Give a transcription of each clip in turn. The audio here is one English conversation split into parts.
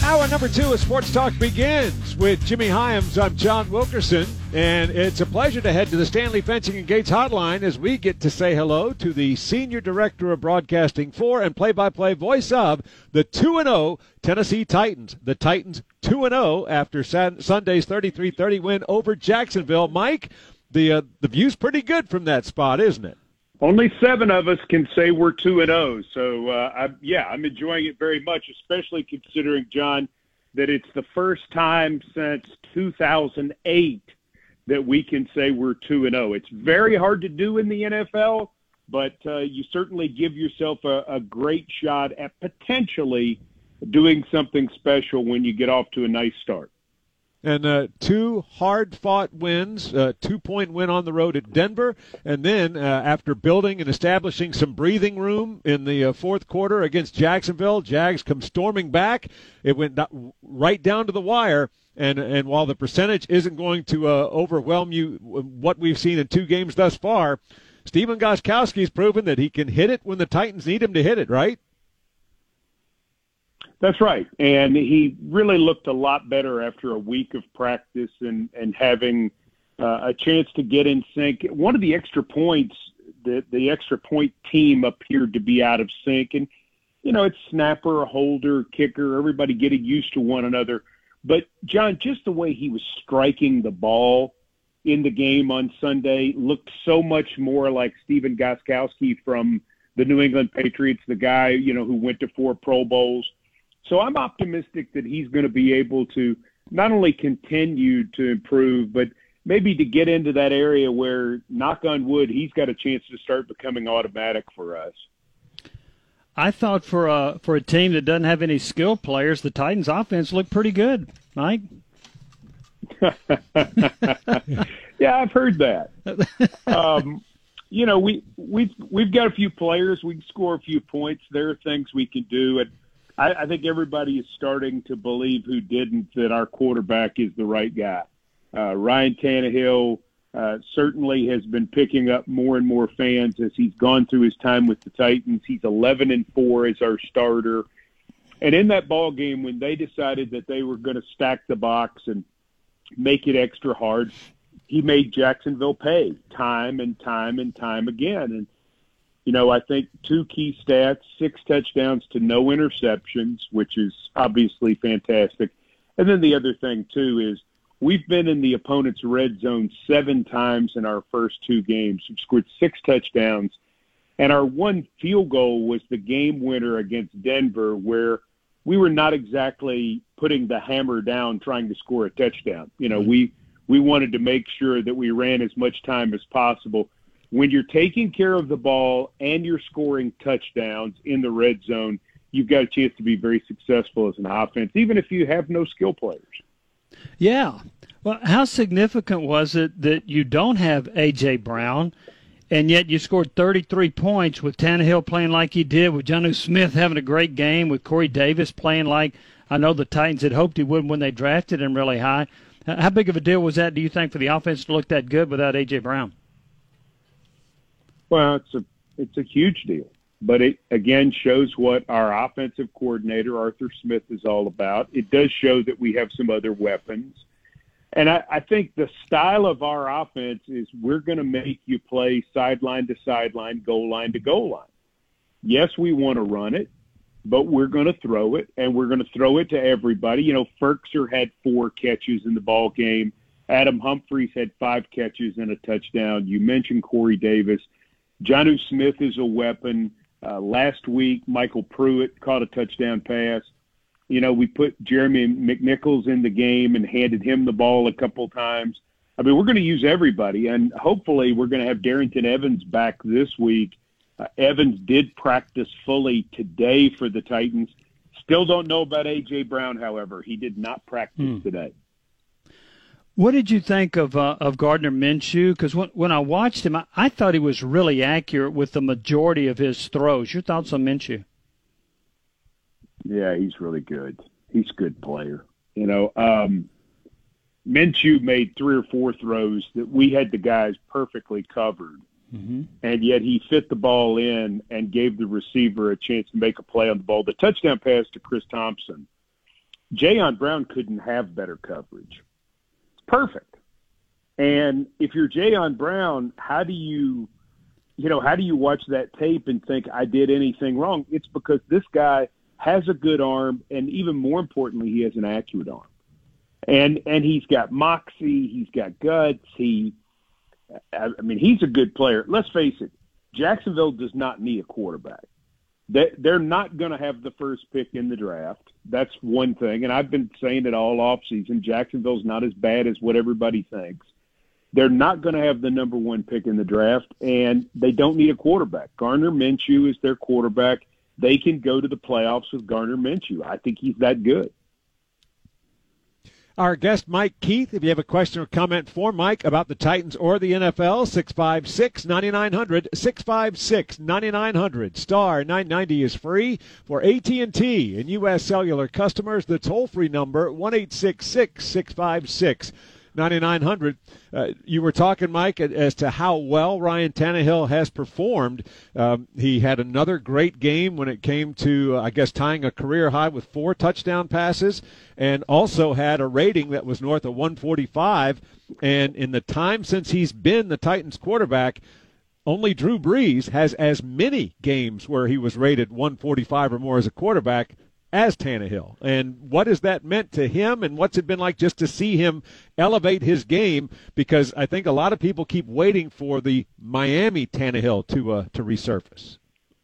Hour number 2 of Sports Talk begins with Jimmy Hyams. I'm John Wilkerson, and it's a pleasure to head to the Stanley Fencing and Gates hotline as we get to say hello to the Senior Director of Broadcasting for and play-by-play voice of the 2-0 Tennessee Titans. The Titans 2-0 after Sunday's 33-30 win over Jacksonville. Mike, the view's pretty good from that spot, isn't it? Only 7 of us can say we're 2-0, so I'm enjoying it very much, especially considering, John, that it's the first time since 2008 that we can say we're 2-0. It's very hard to do in the NFL, but you certainly give yourself a great shot at potentially doing something special when you get off to a nice start. And 2 hard-fought wins, 2-point win on the road at Denver, and then after building and establishing some breathing room in the fourth quarter against Jacksonville, Jags come storming back. It went right down to the wire, and while the percentage isn't going to overwhelm you, what we've seen in 2 games thus far, Stephen Gostkowski's proven that he can hit it when the Titans need him to hit it, right? That's right, and he really looked a lot better after a week of practice and having a chance to get in sync. One of the extra points, the extra point team appeared to be out of sync, and, you know, it's snapper, holder, kicker, everybody getting used to one another. But, John, just the way he was striking the ball in the game on Sunday looked so much more like Stephen Gostkowski from the New England Patriots, the guy, you know, who went to 4 Pro Bowls. So I'm optimistic that he's going to be able to not only continue to improve, but maybe to get into that area where, knock on wood, he's got a chance to start becoming automatic for us. I thought for a team that doesn't have any skill players, the Titans' offense looked pretty good, Mike. Yeah, I've heard that. You know, we've got a few players. We can score a few points. There are things we can do, and I think everybody is starting to believe who didn't that our quarterback is the right guy. Ryan Tannehill certainly has been picking up more and more fans as he's gone through his time with the Titans. He's 11-4 as our starter. And in that ball game, when they decided that they were going to stack the box and make it extra hard, he made Jacksonville pay time and time and time again. And you know, I think 2 key stats, 6 touchdowns to no interceptions, which is obviously fantastic. And then the other thing, too, is we've been in the opponent's red zone 7 times in our first 2 games. We've scored 6 touchdowns. And our 1 field goal was the game winner against Denver, where we were not exactly putting the hammer down trying to score a touchdown. You know, we wanted to make sure that we ran as much time as possible. When you're taking care of the ball and you're scoring touchdowns in the red zone, you've got a chance to be very successful as an offense, even if you have no skill players. Yeah. Well, how significant was it that you don't have A.J. Brown, and yet you scored 33 points with Tannehill playing like he did, with Jonnu Smith having a great game, with Corey Davis playing like I know the Titans had hoped he would when they drafted him really high. How big of a deal was that, do you think, for the offense to look that good without A.J. Brown? Well, it's a huge deal, but it, again, shows what our offensive coordinator, Arthur Smith, is all about. It does show that we have some other weapons. And I think the style of our offense is we're going to make you play sideline to sideline, goal line to goal line. Yes, we want to run it, but we're going to throw it, and we're going to throw it to everybody. You know, Ferkser had 4 catches in the ball game. Adam Humphries had 5 catches and a touchdown. You mentioned Corey Davis. Jonnu Smith is a weapon. Last week, Michael Pruitt caught a touchdown pass. You know, we put Jeremy McNichols in the game and handed him the ball a couple times. I mean, we're going to use everybody, and hopefully we're going to have Darrington Evans back this week. Evans did practice fully today for the Titans. Still don't know about A.J. Brown, however. He did not practice today. What did you think of Gardner Minshew? Because when I watched him, I thought he was really accurate with the majority of his throws. Your thoughts on Minshew? Yeah, he's really good. He's a good player. You know, Minshew made 3 or 4 throws that we had the guys perfectly covered, and yet he fit the ball in and gave the receiver a chance to make a play on the ball. The touchdown pass to Chris Thompson, Jayon Brown couldn't have better coverage. It's perfect. And if you're Jayon Brown, how do you watch that tape and think I did anything wrong? It's because this guy has a good arm, and even more importantly, he has an accurate arm. And he's got moxie, he's got guts, he's a good player. Let's face it, Jacksonville does not need a quarterback. They're not going to have the first pick in the draft. That's one thing, and I've been saying it all offseason. Jacksonville's not as bad as what everybody thinks. They're not going to have the number one pick in the draft, and they don't need a quarterback. Gardner Minshew is their quarterback. They can go to the playoffs with Gardner Minshew. I think he's that good. Our guest, Mike Keith, if you have a question or comment for Mike about the Titans or the NFL, 656-9900, 656-9900. Star 990 is free for AT&T and U.S. Cellular customers. The toll-free number, 1-866-656-9900. You were talking, Mike, as to how well Ryan Tannehill has performed. He had another great game when it came to, tying a career high with 4 touchdown passes, and also had a rating that was north of 145. And in the time since he's been the Titans quarterback, only Drew Brees has as many games where he was rated 145 or more as a quarterback as Tannehill. And what has that meant to him, and what's it been like just to see him elevate his game? Because I think a lot of people keep waiting for the Miami Tannehill to resurface.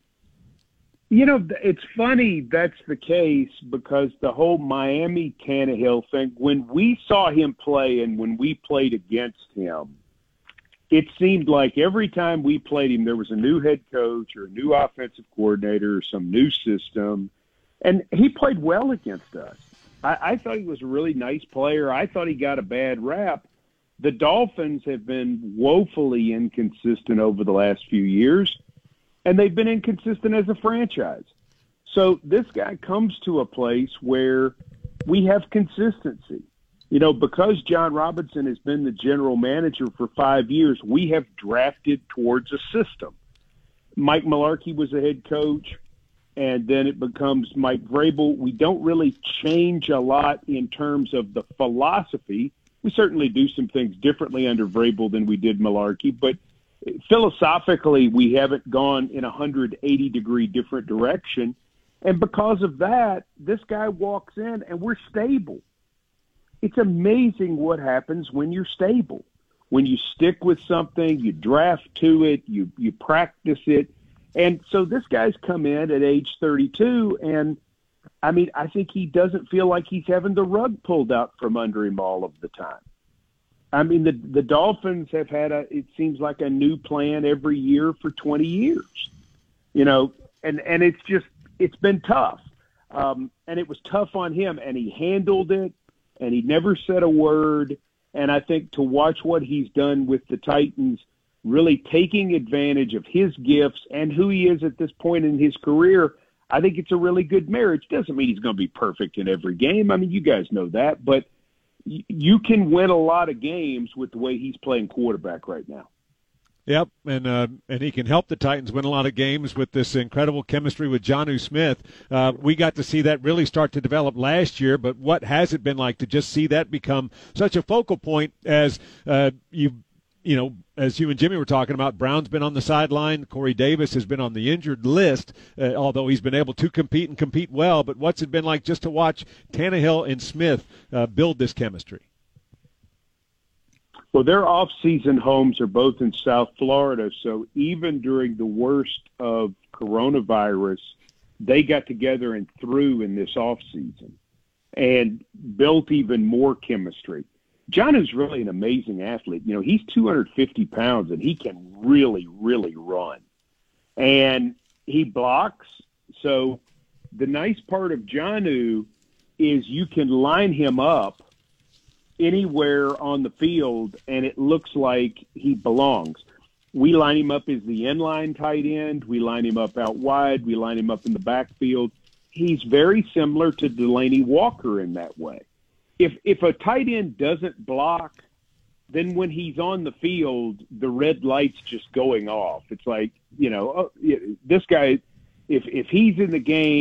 It's funny that's the case, because the whole Miami Tannehill thing, when we saw him play and when we played against him, it seemed like every time we played him, there was a new head coach or a new offensive coordinator or some new system. And he played well against us. I thought he was a really nice player. I thought he got a bad rap. The Dolphins have been woefully inconsistent over the last few years, and they've been inconsistent as a franchise. So this guy comes to a place where we have consistency. Because John Robinson has been the general manager for 5 years, we have drafted towards a system. Mike Mularkey was the head coach, and then it becomes Mike Vrabel. We don't really change a lot in terms of the philosophy. We certainly do some things differently under Vrabel than we did Mularkey, but philosophically we haven't gone in a 180-degree different direction. And because of that, this guy walks in and we're stable. It's amazing what happens when you're stable. When you stick with something, you draft to it, you practice it. And so this guy's come in at age 32, and, I think he doesn't feel like he's having the rug pulled out from under him all of the time. The Dolphins have had it seems like a new plan every year for 20 years, and it's been tough. And it was tough on him, and he handled it, and he never said a word. And I think to watch what he's done with the Titans, really taking advantage of his gifts and who he is at this point in his career, I think it's a really good marriage. Doesn't mean he's going to be perfect in every game. You guys know that, but you can win a lot of games with the way he's playing quarterback right now. Yep, and he can help the Titans win a lot of games with this incredible chemistry with Jonnu Smith. We got to see that really start to develop last year, but what has it been like to just see that become such a focal point as as you and Jimmy were talking about? Brown's been on the sideline. Corey Davis has been on the injured list, although he's been able to compete and compete well. But what's it been like just to watch Tannehill and Smith build this chemistry? Well, their off-season homes are both in South Florida, so even during the worst of coronavirus, they got together and threw in this off-season and built even more chemistry. John is really an amazing athlete. He's 250 pounds, and he can really, really run. And he blocks. So the nice part of Jonnu is you can line him up anywhere on the field, and it looks like he belongs. We line him up as the inline tight end. We line him up out wide. We line him up in the backfield. He's very similar to Delanie Walker in that way. If a tight end doesn't block, then when he's on the field, the red light's just going off. It's like, this guy, if he's in the game,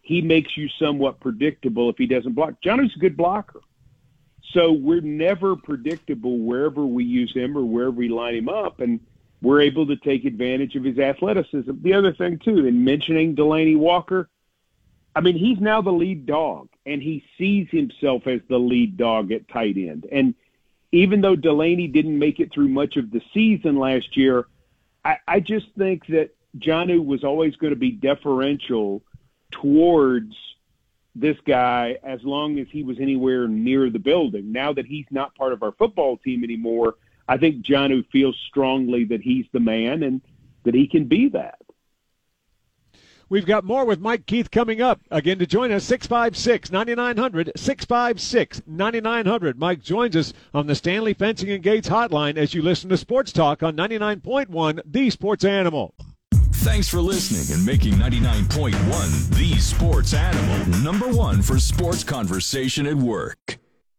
he makes you somewhat predictable if he doesn't block. Jonnu's a good blocker. So we're never predictable wherever we use him or wherever we line him up, and we're able to take advantage of his athleticism. The other thing, too, in mentioning Delanie Walker, I mean, he's now the lead dog, and he sees himself as the lead dog at tight end. And even though Delanie didn't make it through much of the season last year, I just think that Jonnu was always going to be deferential towards this guy as long as he was anywhere near the building. Now that he's not part of our football team anymore, I think Jonnu feels strongly that he's the man and that he can be that. We've got more with Mike Keith coming up. Again, to join us, 656-9900, 656-9900. Mike joins us on the Stanley Fencing and Gates hotline as you listen to Sports Talk on 99.1, The Sports Animal. Thanks for listening and making 99.1 The Sports Animal #1 for sports conversation at work.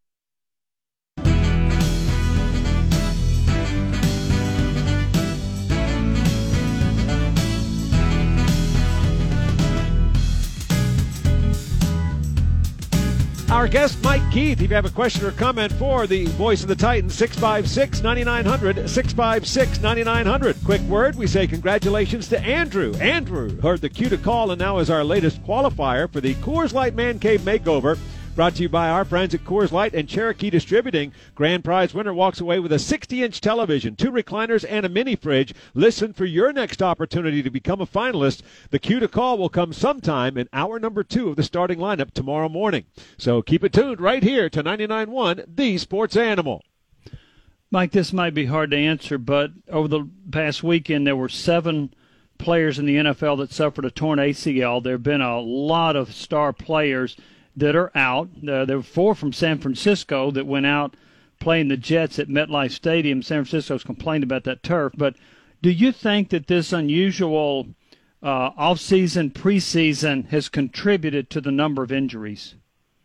Our guest, Mike Keith. If you have a question or comment for the voice of the Titans, 656-9900, 656-9900. Quick word, we say congratulations to Andrew. Andrew heard the cue to call and now is our latest qualifier for the Coors Light Man Cave Makeover. Brought to you by our friends at Coors Light and Cherokee Distributing. Grand prize winner walks away with a 60-inch television, 2 recliners, and a mini fridge. Listen for your next opportunity to become a finalist. The cue to call will come sometime in hour number 2 of the starting lineup tomorrow morning. So keep it tuned right here to 99.1 The Sports Animal. Mike, this might be hard to answer, but over the past weekend there were 7 players in the NFL that suffered a torn ACL. There have been a lot of star players that are out. There were 4 from San Francisco that went out playing the Jets at MetLife Stadium. San Francisco's complained about that turf. But do you think that this unusual off-season, preseason has contributed to the number of injuries?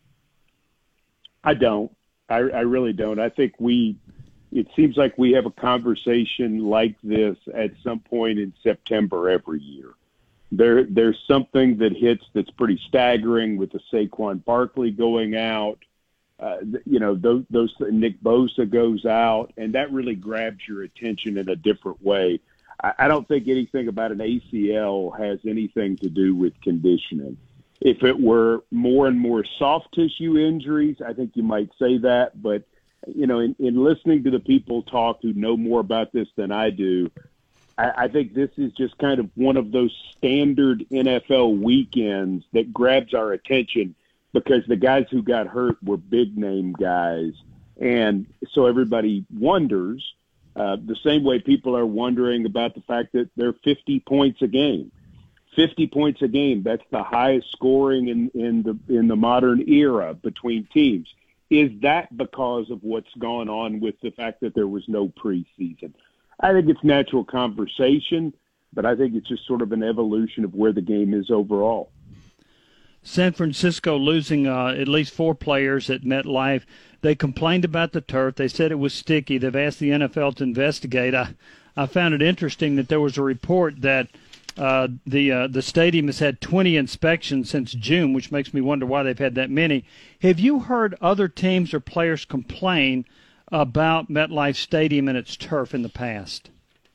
I don't. I really don't. I think it seems like we have a conversation like this at some point in September every year. There's something that hits that's pretty staggering with the Saquon Barkley going out. Those Nick Bosa goes out, and that really grabs your attention in a different way. I don't think anything about an ACL has anything to do with conditioning. If it were more and more soft tissue injuries, I think you might say that. But, in listening to the people talk who know more about this than I do, I think this is just kind of one of those standard NFL weekends that grabs our attention because the guys who got hurt were big-name guys. And so everybody wonders, the same way people are wondering about the fact that they're 50 points a game. 50 points a game, that's the highest scoring in the modern era between teams. Is that because of what's gone on with the fact that there was no preseason? I think it's natural conversation, but I think it's just sort of an evolution of where the game is overall. San Francisco losing at least 4 players at MetLife. They complained about the turf. They said it was sticky. They've asked the NFL to investigate. I found it interesting that there was a report that the stadium has had 20 inspections since June, which makes me wonder why they've had that many. Have you heard other teams or players complain about MetLife Stadium and its turf in the past?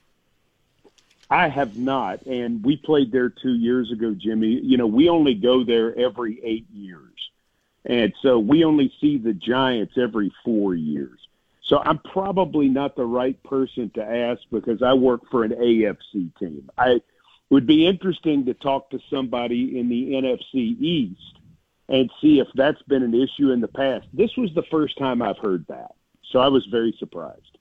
I have not, and we played there 2 years ago, Jimmy. We only go there every 8 years, and so we only see the Giants every 4 years. So I'm probably not the right person to ask because I work for an AFC team. It would be interesting to talk to somebody in the NFC East and see if that's been an issue in the past. This was the first time I've heard that. So I was very surprised.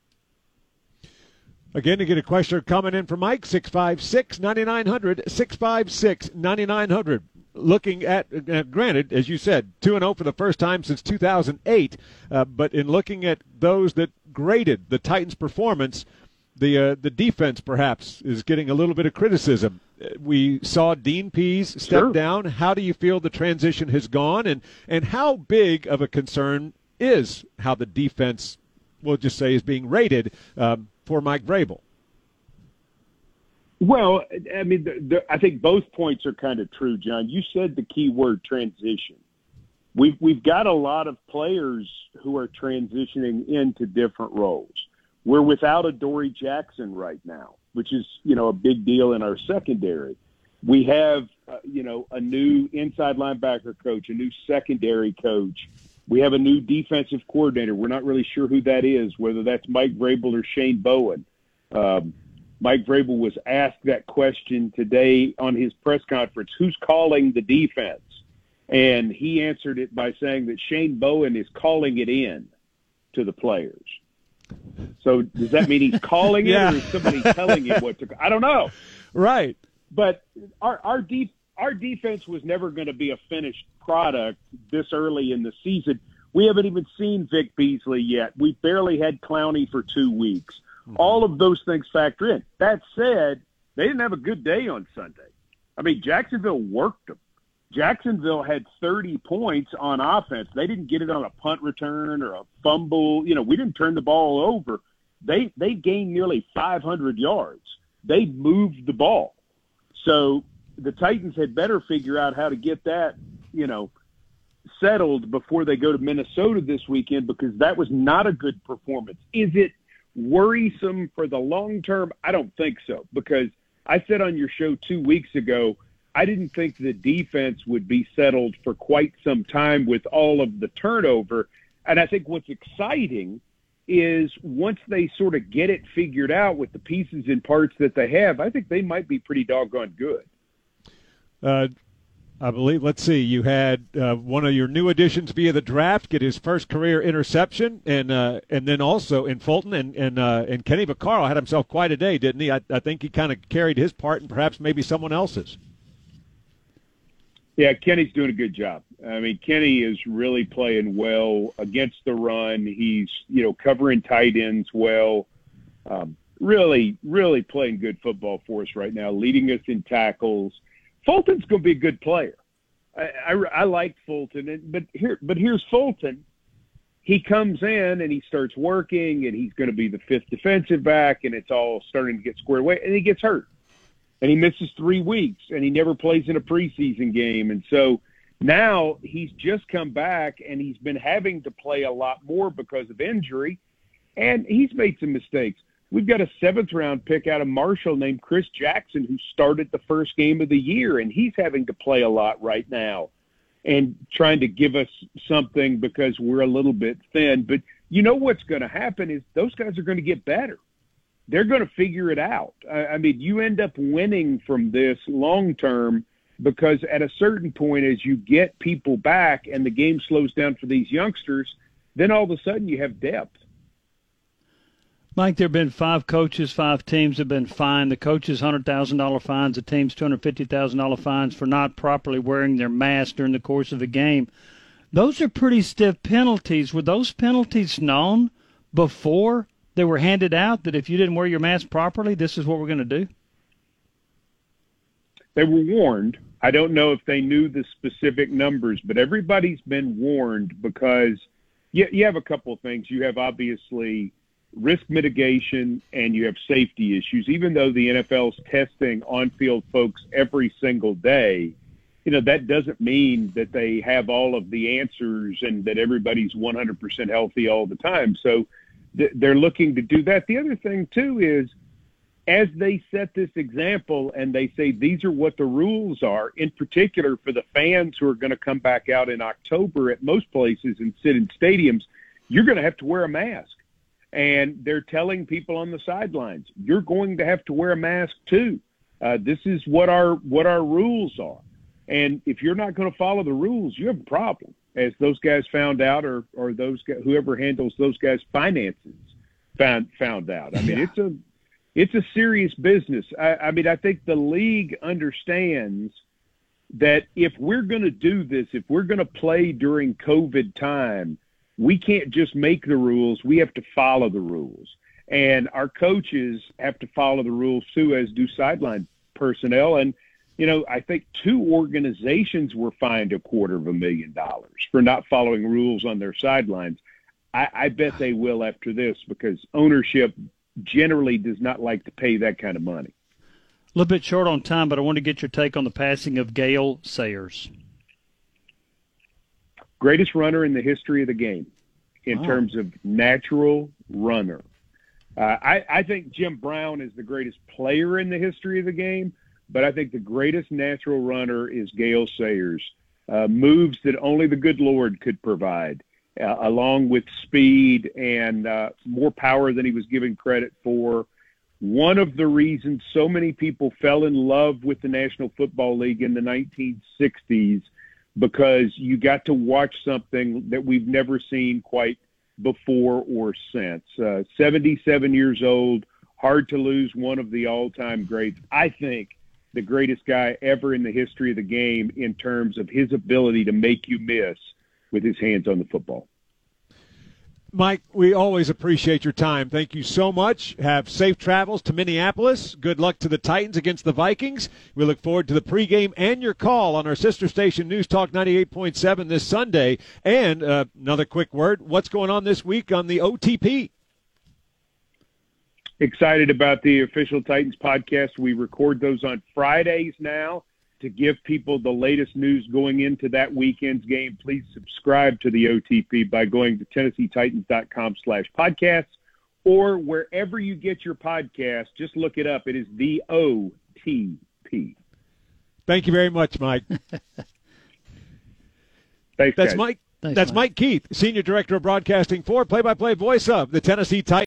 Again, to get a question or comment in for Mike, 656-9900, 656-9900. Looking at, granted, as you said, 2-0 for the first time since 2008, but in looking at those that graded the Titans' performance, the defense perhaps is getting a little bit of criticism. We saw Dean Pease step down. How do you feel the transition has gone, and how big of a concern is how the defense, we'll just say, is being rated for Mike Vrabel? Well, I mean, I think both points are kind of true, John. You said the key word, transition. We've got a lot of players who are transitioning into different roles. We're without a Dory Jackson right now, which is, a big deal in our secondary. We have, a new inside linebacker coach, a new secondary coach. We have a new defensive coordinator. We're not really sure who that is, whether that's Mike Vrabel or Shane Bowen. Mike Vrabel was asked that question today on his press conference, who's calling the defense? And he answered it by saying that Shane Bowen is calling it in to the players. So does that mean he's calling it, or is somebody telling him what to – I don't know. Right. But our defense was never going to be a finished product this early in the season. We haven't even seen Vic Beasley yet. We barely had Clowney for 2 weeks. Mm-hmm. All of those things factor in. That said, they didn't have a good day on Sunday. I mean, Jacksonville worked them. Jacksonville had 30 points on offense. They didn't get it on a punt return or a fumble. We didn't turn the ball over. They gained nearly 500 yards. They moved the ball. So the Titans had better figure out how to get that, settled before they go to Minnesota this weekend, because that was not a good performance. Is it worrisome for the long term? I don't think so, because I said on your show 2 weeks ago, I didn't think the defense would be settled for quite some time with all of the turnover. And I think what's exciting is once they sort of get it figured out with the pieces and parts that they have, I think they might be pretty doggone good. I believe, let's see, you had one of your new additions via the draft get his first career interception, and then also in Fulton, and Kenny Vaccaro had himself quite a day, didn't he? I think he kind of carried his part and perhaps maybe someone else's. Yeah, Kenny's doing a good job. I mean, Kenny is really playing well against the run. He's, covering tight ends well. Really, really playing good football for us right now, leading us in tackles. Fulton's going to be a good player. I like Fulton, but here's Fulton. He comes in and he starts working, and he's going to be the fifth defensive back, and it's all starting to get squared away, and he gets hurt. And he misses 3 weeks, and he never plays in a preseason game. And so now he's just come back, and he's been having to play a lot more because of injury, and he's made some mistakes. We've got a 7th-round pick out of Marshall named Chris Jackson, who started the first game of the year, and he's having to play a lot right now and trying to give us something because we're a little bit thin. But what's going to happen is those guys are going to get better. They're going to figure it out. I mean, you end up winning from this long term because at a certain point, as you get people back and the game slows down for these youngsters, then all of a sudden you have depth. Mike, there have been 5 coaches, 5 teams have been fined. The coaches, $100,000 fines. The teams, $250,000 fines for not properly wearing their mask during the course of a game. Those are pretty stiff penalties. Were those penalties known before they were handed out, that if you didn't wear your mask properly, this is what we're going to do? They were warned. I don't know if they knew the specific numbers, but everybody's been warned because you have a couple of things. You have obviously risk mitigation and you have safety issues. Even though the NFL's testing on-field folks every single day, that doesn't mean that they have all of the answers and that everybody's 100% healthy all the time. So they're looking to do that. The other thing, too, is as they set this example and they say these are what the rules are, in particular for the fans who are going to come back out in October at most places and sit in stadiums, you're going to have to wear a mask. And they're telling people on the sidelines, you're going to have to wear a mask, too. This is what our rules are. And if you're not going to follow the rules, you have a problem, as those guys found out, or those guys, whoever handles those guys' finances found out. I mean, it's a serious business. I mean, I think the league understands that if we're going to do this, if we're going to play during COVID time, we can't just make the rules. We have to follow the rules. And our coaches have to follow the rules, too, as do sideline personnel. And I think 2 organizations were fined $250,000 for not following rules on their sidelines. I bet they will after this, because ownership generally does not like to pay that kind of money. little bit short on time, but I want to get your take on the passing of Gale Sayers. Greatest runner in the history of the game in terms of natural runner. I think Jim Brown is the greatest player in the history of the game, but I think the greatest natural runner is Gale Sayers. Moves that only the good Lord could provide, along with speed and more power than he was given credit for. One of the reasons so many people fell in love with the National Football League in the 1960s, because you got to watch something that we've never seen quite before or since. 77 years old, hard to lose one of the all-time greats. I think the greatest guy ever in the history of the game in terms of his ability to make you miss with his hands on the football. Mike, we always appreciate your time. Thank you so much. Have safe travels to Minneapolis. Good luck to the Titans against the Vikings. We look forward to the pregame and your call on our sister station, News Talk 98.7 this Sunday. And another quick word, what's going on this week on the OTP? Excited about the official Titans podcast. We record those on Fridays now to give people the latest news going into that weekend's game. Please subscribe to the OTP by going to TennesseeTitans.com/podcasts, or wherever you get your podcast, just look it up. It is the OTP. Thank you very much, Mike. Thanks, That's guys. Mike. Thanks, That's Mike. Mike Keith, Senior Director of Broadcasting for Play-by-Play Voice of the Tennessee Titans.